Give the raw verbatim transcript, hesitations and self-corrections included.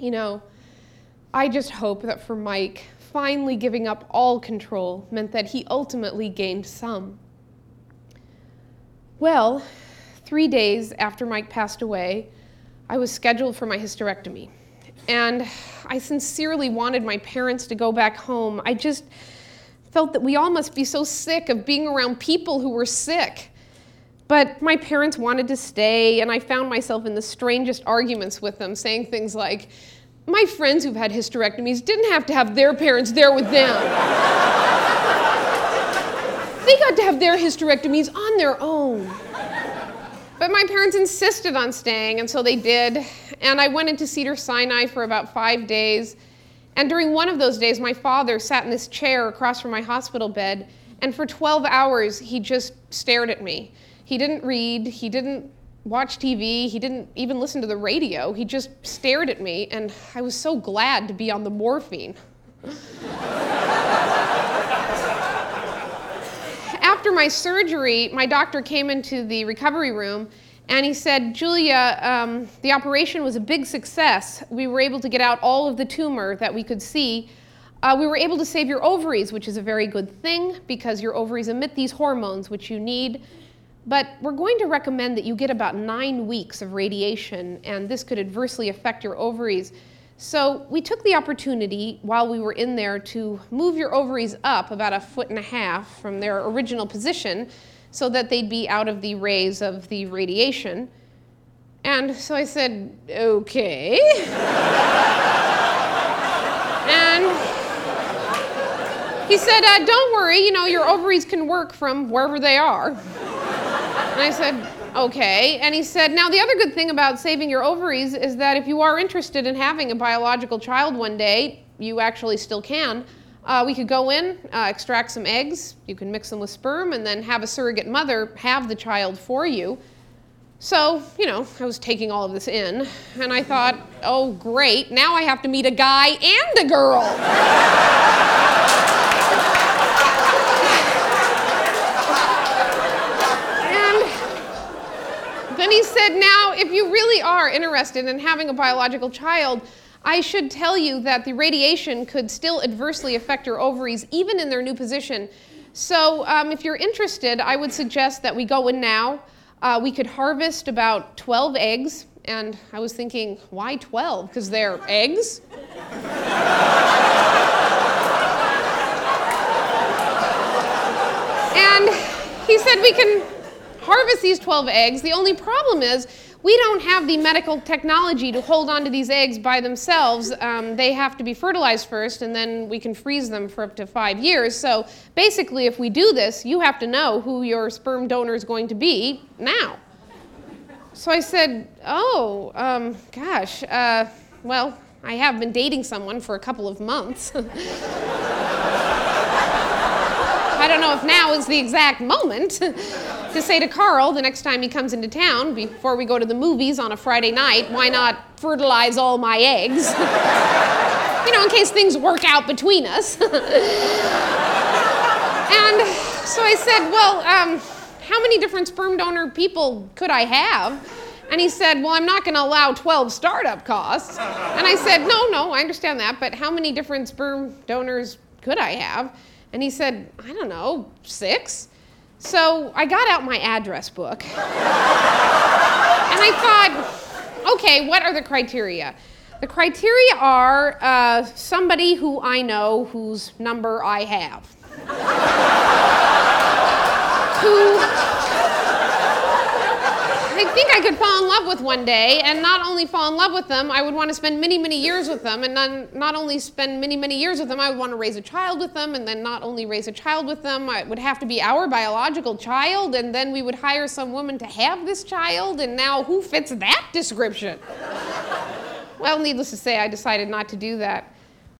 You know, I just hope that for Mike, finally giving up all control meant that he ultimately gained some. Well, three days after Mike passed away, I was scheduled for my hysterectomy. And I sincerely wanted my parents to go back home. I just felt that we all must be so sick of being around people who were sick. But my parents wanted to stay, and I found myself in the strangest arguments with them, saying things like, my friends who've had hysterectomies didn't have to have their parents there with them. They got to have their hysterectomies on their own. But my parents insisted on staying, and so they did. And I went into Cedars-Sinai for about five days. And during one of those days, my father sat in this chair across from my hospital bed, and for twelve hours, he just stared at me. He didn't read, he didn't watch T V, he didn't even listen to the radio. He just stared at me, and I was so glad to be on the morphine. After my surgery, my doctor came into the recovery room, and he said, Julia, um, the operation was a big success. We were able to get out all of the tumor that we could see. Uh, we were able to save your ovaries, which is a very good thing, because your ovaries emit these hormones, which you need. But we're going to recommend that you get about nine weeks of radiation, and this could adversely affect your ovaries. So we took the opportunity while we were in there to move your ovaries up about a foot and a half from their original position so that they'd be out of the rays of the radiation. And so I said, okay. And he said, uh, don't worry, you know, your ovaries can work from wherever they are. And I said, okay. And he said, now the other good thing about saving your ovaries is that if you are interested in having a biological child one day, you actually still can. Uh, we could go in, uh, extract some eggs, you can mix them with sperm, and then have a surrogate mother have the child for you. So, you know, I was taking all of this in, and I thought, oh great, now I have to meet a guy and a girl. Then he said, now, if you really are interested in having a biological child, I should tell you that the radiation could still adversely affect your ovaries, even in their new position. So um, if you're interested, I would suggest that we go in now. Uh, we could harvest about twelve eggs. And I was thinking, why twelve? Because they're eggs? And he said we can harvest these twelve eggs. The only problem is we don't have the medical technology to hold on to these eggs by themselves. Um, they have to be fertilized first, and then we can freeze them for up to five years. So basically, if we do this, you have to know who your sperm donor is going to be now. So I said, oh, um, gosh, uh, well, I have been dating someone for a couple of months. I don't know if now is the exact moment to say to Carl the next time he comes into town, before we go to the movies on a Friday night, why not fertilize all my eggs? You know, in case things work out between us. And so I said, well, um, how many different sperm donor people could I have? And he said, well, I'm not going to allow twelve startup costs. And I said, no, no, I understand that, but how many different sperm donors could I have? And he said, I don't know, six? So I got out my address book. And I thought, okay, what are the criteria? The criteria are uh, somebody who I know whose number I have. Who I think I could fall in love with one day, and not only fall in love with them, I would want to spend many, many years with them, and then not only spend many, many years with them, I would want to raise a child with them, and then not only raise a child with them, it would have to be our biological child, and then we would hire some woman to have this child, and now who fits that description? Well, needless to say, I decided not to do that.